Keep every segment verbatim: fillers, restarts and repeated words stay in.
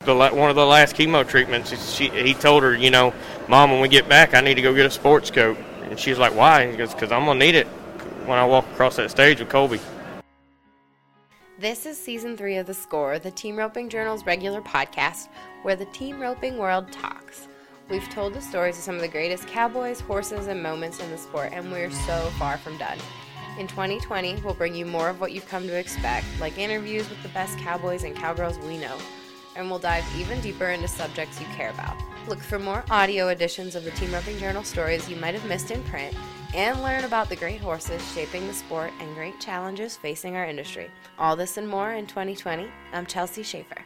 the one of the last chemo treatments, she, he told her, you know, Mom, when we get back, I need to go get a sports coat. And she's like, why? He goes, because I'm going to need it when I walk across that stage with Colby. This is Season three of The Score, the Team Roping Journal's regular podcast, where the team roping world talks. We've told the stories of some of the greatest cowboys, horses, and moments in the sport, and we're so far from done. In twenty twenty, we'll bring you more of what you've come to expect, like interviews with the best cowboys and cowgirls we know, and we'll dive even deeper into subjects you care about. Look for more audio editions of the Team Roping Journal stories you might have missed in print, and learn about the great horses shaping the sport and great challenges facing our industry. All this and more in twenty twenty. I'm Chelsea Schaefer.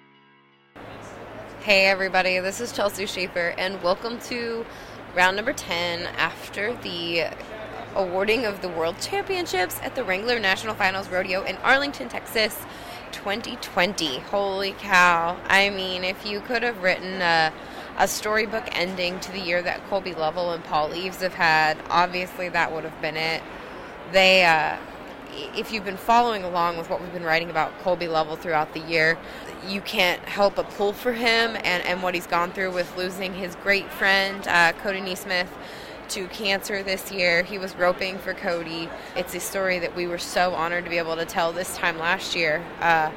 Hey everybody, this is Chelsea Schaefer, and welcome to round number ten after the awarding of the World Championships at the Wrangler National Finals Rodeo in Arlington, Texas, twenty twenty. Holy cow. I mean, if you could have written a, a storybook ending to the year that Colby Lovell and Paul Eves have had, obviously that would have been it. They, uh, if you've been following along with what we've been writing about Colby Lovell throughout the year, you can't help but pull for him and, and what he's gone through with losing his great friend, uh, Cody Neesmith, to cancer this year. He was roping for Cody. It's a story that we were so honored to be able to tell this time last year. Uh,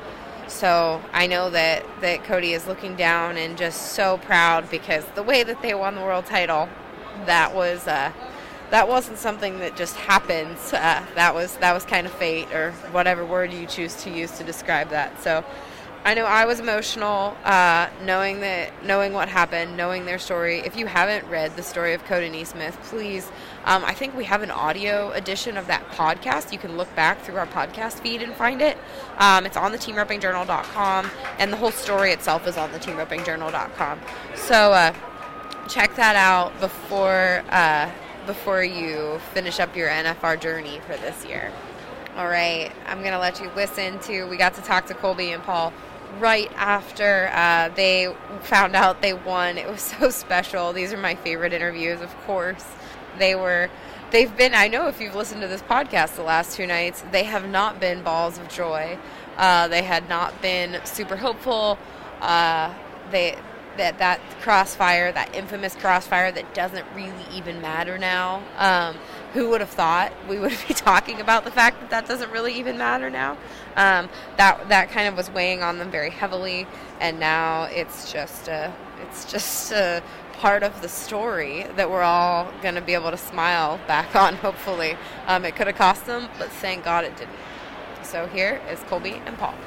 so I know that, that Cody is looking down and just so proud because the way that they won the world title, that was uh, that wasn't something that just happens. Uh, that was that was kind of fate, or whatever word you choose to use to describe that. So I know I was emotional, uh, knowing that, knowing what happened, knowing their story. If you haven't read the story of Cody Neesmith, please, um, I think we have an audio edition of that podcast. You can look back through our podcast feed and find it. Um, it's on the team roping journal dot com, and the whole story itself is on the team roping journal dot com. So uh, check that out before uh, before you finish up your N F R journey for this year. All right, I'm going to let you listen to, we got to talk to Colby and Paul right after uh, they found out they won. It was so special. These are my favorite interviews, of course. They were, they've been, I know if you've listened to this podcast the last two nights, they have not been balls of joy. Uh, they had not been super hopeful. Uh, they that that crossfire, that infamous crossfire that doesn't really even matter now. Um, who would have thought we would be talking about the fact that that doesn't really even matter now? Um, that that kind of was weighing on them very heavily, and now it's just a, it's just a part of the story that we're all going to be able to smile back on, hopefully. Um, it could have cost them, but thank God it didn't. So here is Colby and Paul.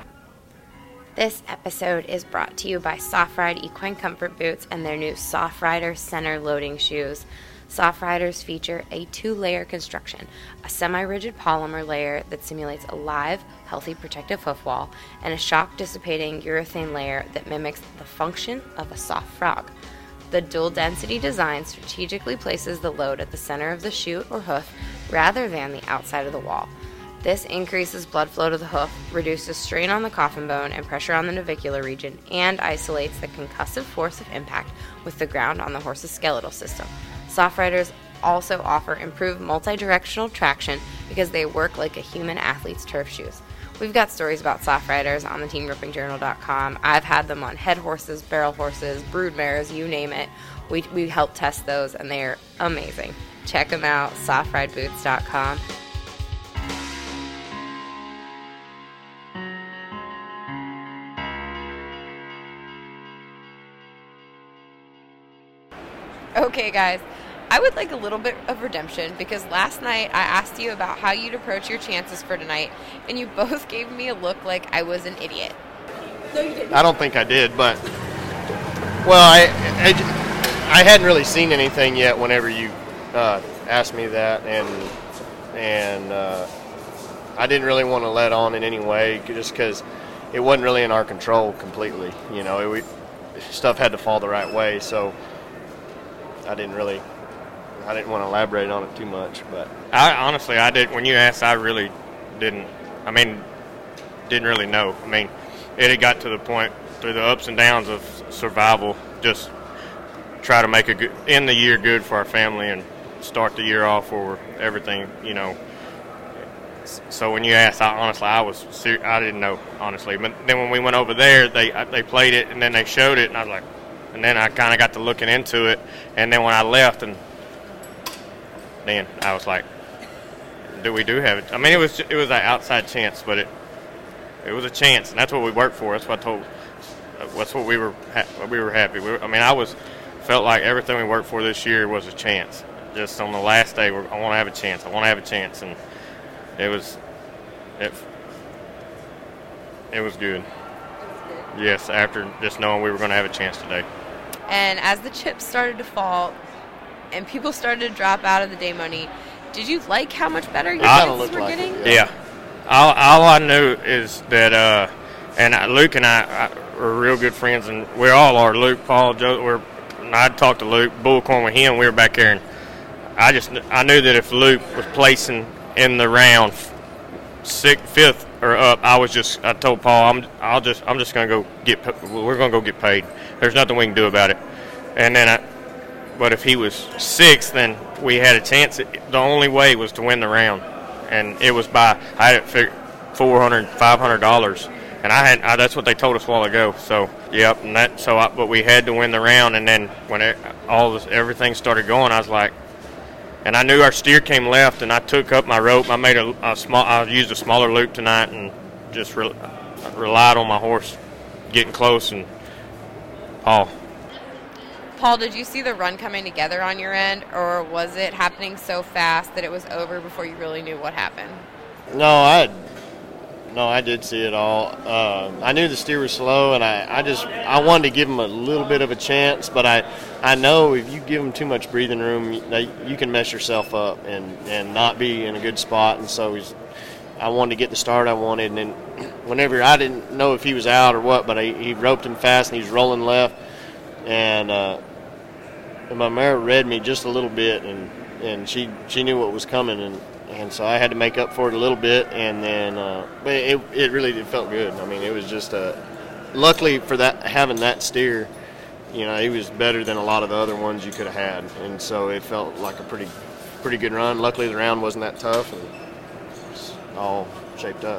This episode is brought to you by Soft Ride Equine Comfort Boots and their new Soft Rider Center Loading Shoes. Soft Riders feature a two-layer construction, a semi-rigid polymer layer that simulates a live, healthy protective hoof wall, and a shock-dissipating urethane layer that mimics the function of a soft frog. The dual-density design strategically places the load at the center of the shoe or hoof rather than the outside of the wall. This increases blood flow to the hoof, reduces strain on the coffin bone and pressure on the navicular region, and isolates the concussive force of impact with the ground on the horse's skeletal system. Soft Riders also offer improved multi-directional traction because they work like a human athlete's turf shoes. We've got stories about Soft Riders on the team roping journal dot com. I've had them on head horses, barrel horses, brood mares, you name it. We, we help test those, and they're amazing. Check them out, soft ride boots dot com. Okay, guys, I would like a little bit of redemption because last night I asked you about how you'd approach your chances for tonight, and you both gave me a look like I was an idiot. No, you didn't. I don't think I did, but, well, I I, I hadn't really seen anything yet whenever you uh, asked me that, and and uh, I didn't really want to let on in any way just because it wasn't really in our control completely. You know, it, we, stuff had to fall the right way, so I didn't really, I didn't want to elaborate on it too much, but I honestly, I did. When you asked, I really didn't. I mean, didn't really know. I mean, it had got to the point through the ups and downs of survival, just try to make a good end the year good for our family and start the year off where everything, you know, So when you asked, I, honestly, I was ser- I didn't know, honestly. But then when we went over there, they they played it, and then they showed it, and I was like, and then I kind of got to looking into it. And then when I left, and then I was like, do we do have it? I mean, it was it was an outside chance, but it it was a chance, and that's what we worked for. That's what I told. That's what we were ha- we were happy. We were, I mean, I was felt like everything we worked for this year was a chance. Just on the last day, we're, I want to have a chance. I want to have a chance, and it was it it was good. Yes, after just knowing we were going to have a chance today. And as the chips started to fall, and people started to drop out of the day money, did you like how much better your chances were like getting? It, yeah. yeah. All, all I knew is that, uh, and I, Luke and I, I were real good friends, and we all are. Luke, Paul, Joe. We're. I'd talked to Luke, bullcorn with him. We were back there, and I just I knew that if Luke was placing in the round sixth, fifth or up, I was just. I told Paul, I'm. I'll just. I'm just gonna go get. We're gonna go get paid. There's nothing we can do about it. And then I. But if he was sixth, then we had a chance. The only way was to win the round, and it was by I had it figured four hundred, five hundred dollars, and I had I, that's what they told us a while ago. So yep, and that so I, but we had to win the round, and then when it, all this everything started going, I was like, and I knew our steer came left, and I took up my rope. I made a, a small. I used a smaller loop tonight, and just re, relied on my horse getting close, and Paul. Paul, did you see the run coming together on your end, or was it happening so fast that it was over before you really knew what happened? No, I no, I did see it all. Uh, I knew the steer was slow, and I, I just I wanted to give him a little bit of a chance, but I, I know if you give him too much breathing room, you, you can mess yourself up and, and not be in a good spot. And so he's, I wanted to get the start I wanted, and then whenever I didn't know if he was out or what, but I, he roped him fast and he was rolling left. And, uh, and my mare read me just a little bit, and, and she she knew what was coming, and, and so I had to make up for it a little bit, and then uh, but it it really it felt good. I mean, it was just uh, luckily for that having that steer, you know, he was better than a lot of the other ones you could have had, and so it felt like a pretty pretty good run. Luckily, the round wasn't that tough, and it was all shaped up.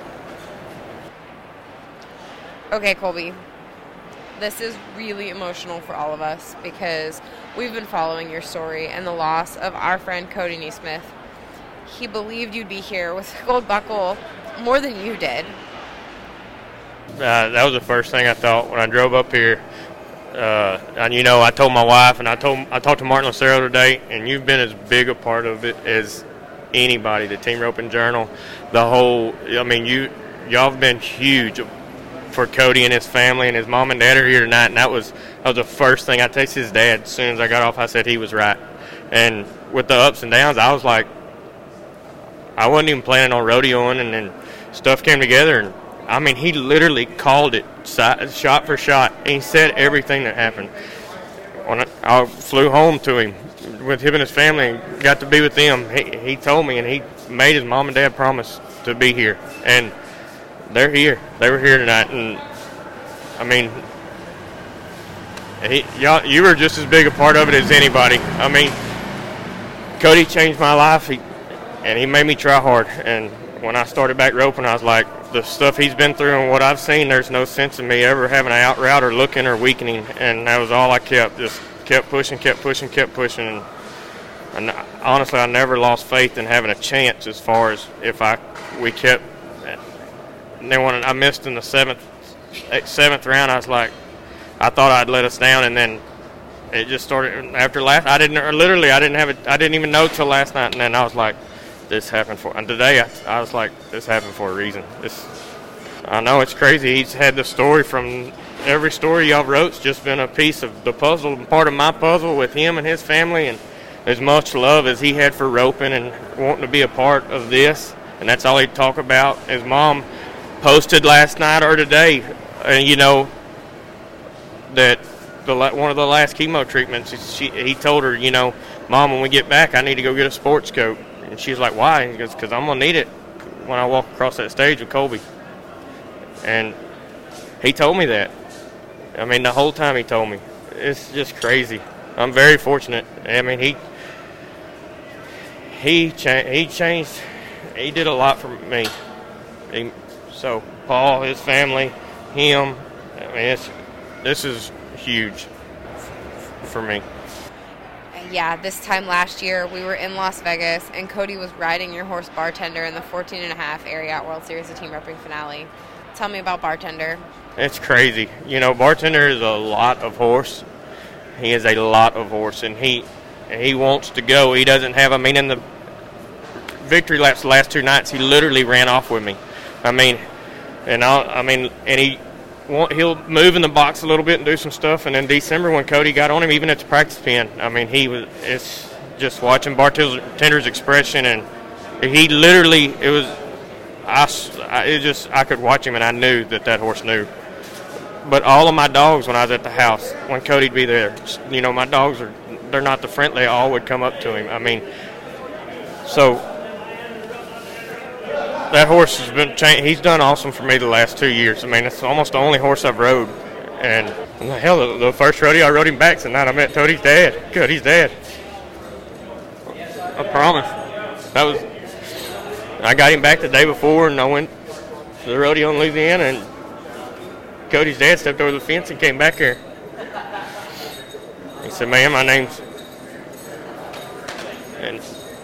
Okay, Colby. This is really emotional for all of us because we've been following your story and the loss of our friend Cody Neesmith. He believed you'd be here with Gold Buckle more than you did. Uh, that was the first thing I thought when I drove up here. Uh, and you know, I told my wife, and I told I talked to Martin Lucero today, and you've been as big a part of it as anybody. The Team Roping Journal, the whole. I mean, you y'all have been huge for Cody and his family, and his mom and dad are here tonight, and that was that was the first thing I texted his dad as soon as I got off. I said he was right, and with the ups and downs, I was like, I wasn't even planning on rodeoing, and then stuff came together, and I mean, he literally called it shot for shot, and he said everything that happened. When I, I flew home to him with him and his family, got to be with them, he, he told me, and he made his mom and dad promise to be here, and they're here. They were here tonight, and I mean, he, y'all, you were just as big a part of it as anybody. I mean, Cody changed my life, he, and he made me try hard. And when I started back roping, I was like, the stuff he's been through and what I've seen, there's no sense in me ever having an out route or looking or weakening. And that was all I kept, just kept pushing, kept pushing, kept pushing. And, and honestly, I never lost faith in having a chance as far as if I we kept. And then when I missed in the seventh seventh round, I was like, I thought I'd let us down, and then it just started after last. I didn't or literally I didn't have it. I didn't even know till last night, and then I was like, this happened for. And today I, I was like, this happened for a reason. This I know it's crazy. He's had the story from every story y'all wrote's just been a piece of the puzzle, part of my puzzle with him and his family, and as much love as he had for roping and wanting to be a part of this, and that's all he'd talk about. His mom posted last night or today, and you know that the one of the last chemo treatments, she, he told her, you know, Mom, when we get back, I need to go get a sports coat. And she's like, why? He goes, because I'm gonna need it when I walk across that stage with Colby. And he told me that. I mean, the whole time he told me. It's just crazy. I'm very fortunate. I mean, he he cha- he changed he did a lot for me. He, so Paul, his family, him. I mean, it's, this is huge f- for me. Yeah, this time last year we were in Las Vegas and Cody was riding your horse Bartender in the fourteen and a half Area World Series of Team Repping finale. Tell me about Bartender. It's crazy. You know, Bartender is a lot of horse. He is a lot of horse, and he he wants to go. He doesn't have, I mean, in the victory laps the last two nights, he literally ran off with me. I mean, and I'll, I mean, and he he'll move in the box a little bit and do some stuff. And in December, when Cody got on him, even at the practice pen, I mean, he was. It's just watching Bartender's expression, and he literally, it was. I, I it just I could watch him, and I knew that that horse knew. But all of my dogs, when I was at the house, when Cody'd be there, you know, my dogs are, they're not the friendly. They all would come up to him. I mean, so that horse has been changed. He's done awesome for me the last two years. I mean, it's almost the only horse I've rode. And, hell, the, the first rodeo I rode him back tonight, I met Cody's dad. Cody's dad. I promise. That was, I got him back the day before, and I went to the rodeo in Louisiana, and Cody's dad stepped over the fence and came back here. He said, "Man, my name's..." And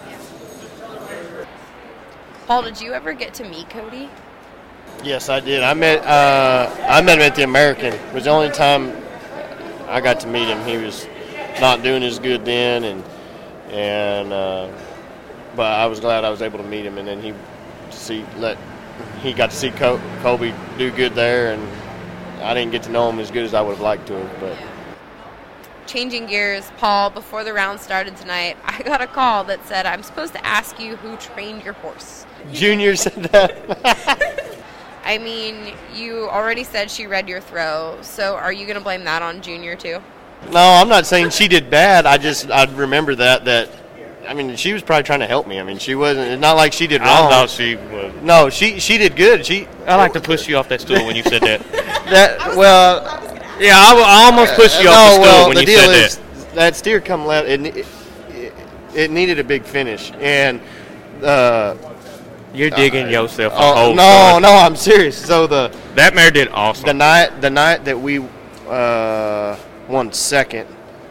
Paul, did you ever get to meet Cody? Yes, I did. I met uh, I met him at the American. It was the only time I got to meet him. He was not doing as good then, and and uh, but I was glad I was able to meet him. And then he see let he got to see Col- Colby do good there, and I didn't get to know him as good as I would have liked to have. But changing gears, Paul, before the round started tonight, I got a call that said I'm supposed to ask you who trained your horse. Junior said that. I mean, you already said she read your throw, so are you going to blame that on Junior too? No, I'm not saying she did bad. I just I remember that that I mean she was probably trying to help me. I mean she wasn't. It's not like she did wrong. I thought she was. No, she she did good. She. I like to push you off that stool when you said that. That well. Yeah, I, I almost pushed you uh, off no, the stool well, when the you deal said is, that. That steer come left. It, it, it needed a big finish, and uh, you're digging uh, yourself a oh, hole. No, son. no, I'm serious. So the that mare did awesome. The night, the night that we uh, won second,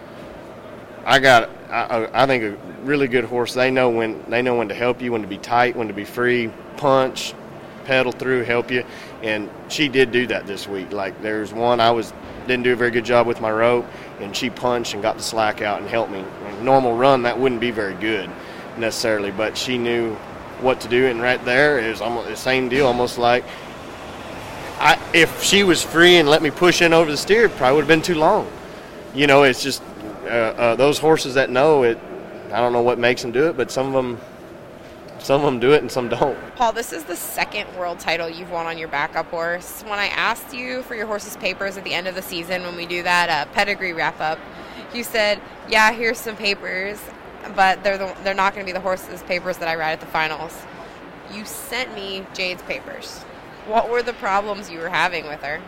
I got, I, I think, a really good horse. They know when they know when to help you, when to be tight, when to be free, punch, pedal through, help you, and she did do that this week. Like there's one I was didn't do a very good job with my rope, and she punched and got the slack out and helped me. In normal run, that wouldn't be very good necessarily, but she knew what to do, and right there is almost the same deal. Almost like I, if she was free and let me push in over the steer, it probably would have been too long. You know, it's just uh, uh, those horses that know it. I don't know what makes them do it, but some of them, some of them do it and some don't. Paul, this is the second world title you've won on your backup horse. When I asked you for your horse's papers at the end of the season, when we do that uh, pedigree wrap up, you said, "Yeah, here's some papers, but they're the, they're not going to be the horse's papers that I ride at the finals." You sent me Jade's papers. What were the problems you were having with her?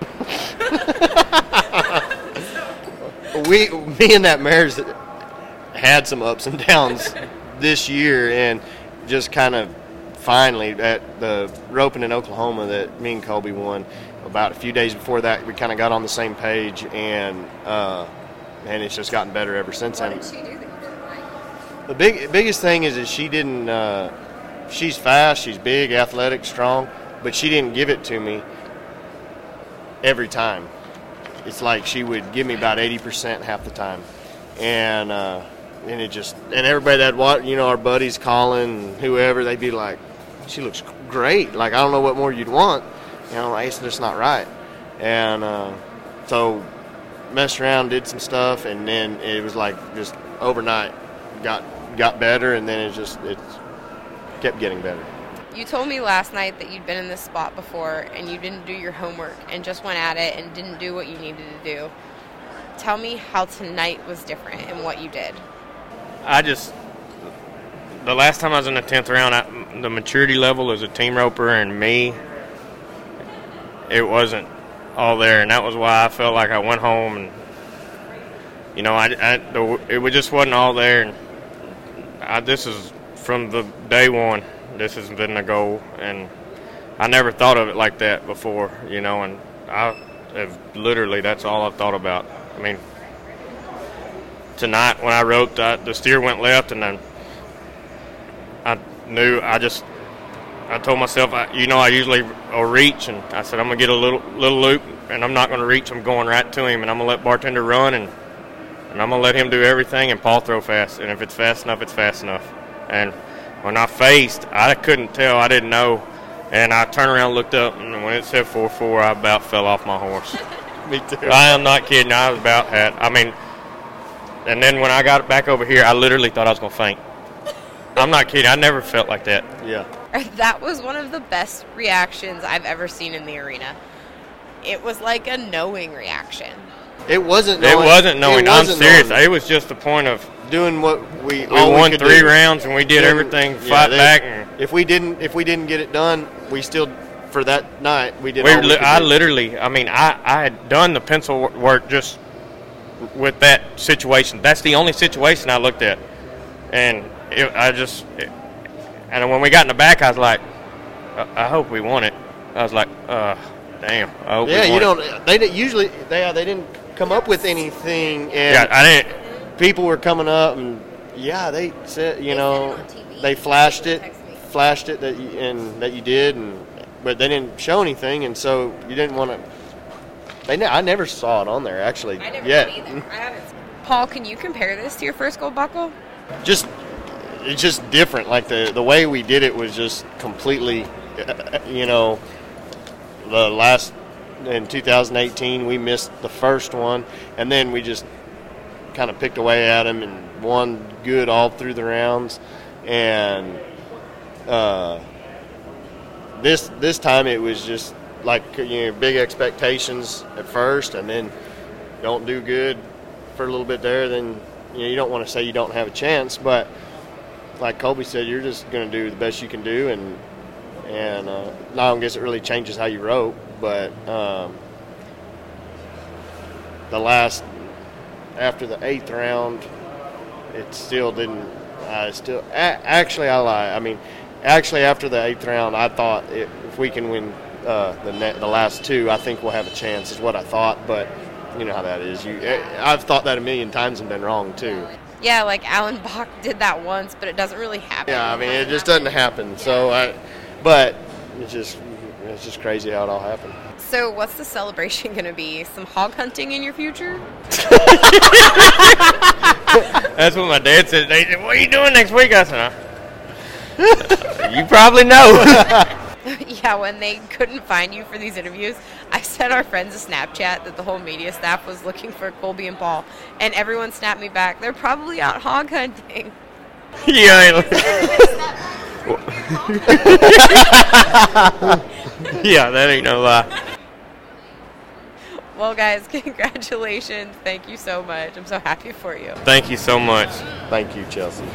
we, me and that mare's had some ups and downs this year, and just kind of finally at the roping in Oklahoma that me and Colby won, about a few days before that, we kind of got on the same page, and uh, and it's just gotten better ever since then. What did she do that you didn't like? The big biggest thing is that she didn't. Uh, she's fast, she's big, athletic, strong, but she didn't give it to me every time. It's like she would give me about eighty percent half the time, and uh, and it just and everybody that watch, you know, our buddies Colin, whoever, they'd be like, "She looks great. Like I don't know what more you'd want." You know, like, it's just not right. And uh, so messed around, did some stuff, and then it was like just overnight got got better, and then it just it kept getting better. You told me last night that you'd been in this spot before and you didn't do your homework and just went at it and didn't do what you needed to do. Tell me how tonight was different and what you did. I just, the last time I was in the tenth round, I, the maturity level as a team roper and me, it wasn't all there, and that was why I felt like I went home and, you know, I, I the, it just wasn't all there. And I, this is from the day one. this has been the goal, and I never thought of it like that before, you know, and I have literally, that's all I've thought about. I mean, tonight when I roped, I, the steer went left, and then I knew, I just, I told myself, I, you know, I usually will reach, and I said, I'm going to get a little little loop, and I'm not going to reach, I'm going right to him, and I'm going to let bartender run, and, and I'm going to let him do everything, and Paul throw fast, and if it's fast enough, it's fast enough. And when I faced, I couldn't tell, I didn't know, and I turned around, looked up, and when it said four four, I about fell off my horse. Me too. I am not kidding, I was about had, I mean, and then when I got back over here, I literally thought I was going to faint. I'm not kidding, I never felt like that. Yeah. That was one of the best reactions I've ever seen in the arena. It was like a knowing reaction. It wasn't It knowing. wasn't knowing, It I'm wasn't serious, knowing. it was just the point of, Doing what we, we all won we could three do. rounds, and we did Then- everything, yeah, fight they- back, and If we didn't, if we didn't get it done, we still, for that night, we did we, all we li- could I do. literally, I mean, I, I had done the pencil wor- work just with that situation. That's the only situation I looked at, and it, I just, it, and when we got in the back, I was like, I, I hope we won it. I was like, uh, damn, I hope Yeah, we you won don't. it. They didn't usually. They they didn't come up with anything, and Yeah, I didn't. people were coming up, and yeah, they said, you They know, said it on T V. they flashed it, Text me. flashed it that you, and that you did, and but they didn't show anything, and so you didn't want to. They, ne- I never saw it on there actually I never yet. did either. I haven't. Paul, can you compare this to your first gold buckle? Just it's just different. Like the the way we did it was just completely, uh, you know, the last in two thousand eighteen we missed the first one, and then we just kind of picked away at him and won good all through the rounds, and uh, this this time it was just like, you know, big expectations at first, and then don't do good for a little bit there, then you know you don't want to say you don't have a chance, but like Colby said, you're just going to do the best you can do, and and uh, I don't guess it really changes how you rope, but um, the last after the eighth round, it still didn't. I still a- actually I lie. I mean, actually after the eighth round, I thought it, if we can win uh, the net, the last two, I think we'll have a chance. Is what I thought, but you know how that is. You, I've thought that a million times and been wrong too. Yeah, like Alan Bach did that once, but it doesn't really happen. Yeah, I mean it just doesn't happen. So, I, but it's just it's just crazy how it all happened. So what's the celebration going to be? Some hog hunting in your future? That's what my dad said. They said, what are you doing next week? I said, huh? You probably know. Yeah, when they couldn't find you for these interviews, I sent our friends a Snapchat that the whole media staff was looking for Colby and Paul, and everyone snapped me back. They're probably out hog hunting. Yeah, yeah, that ain't no lie. Well, guys, congratulations. Thank you so much. I'm so happy for you. Thank you so much. Thank you, Chelsea.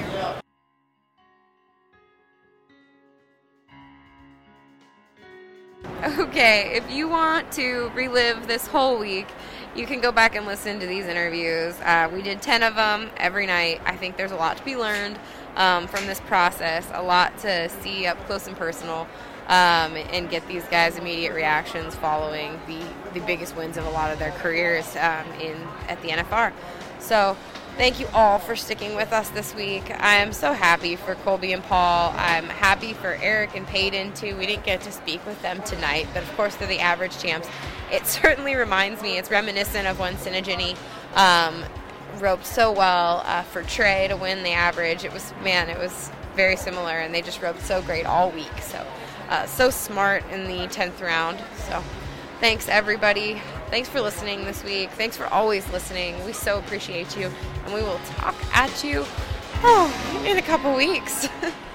Okay, if you want to relive this whole week, you can go back and listen to these interviews. Uh, we did ten of them every night. I think there's a lot to be learned um, from this process, a lot to see up close and personal, um, and get these guys' immediate reactions following the, the biggest wins of a lot of their careers um, in at the N F R. So thank you all for sticking with us this week. I am so happy for Colby and Paul. I'm happy for Eric and Peyton, too. We didn't get to speak with them tonight, but of course they're the average champs. It certainly reminds me, it's reminiscent of when Sinigini um, roped so well uh, for Trey to win the average. It was, man, it was very similar, and they just roped so great all week. So, uh, so smart in the tenth round. So thanks, everybody. Thanks for listening this week. Thanks for always listening. We so appreciate you. And we will talk at you oh, in a couple weeks.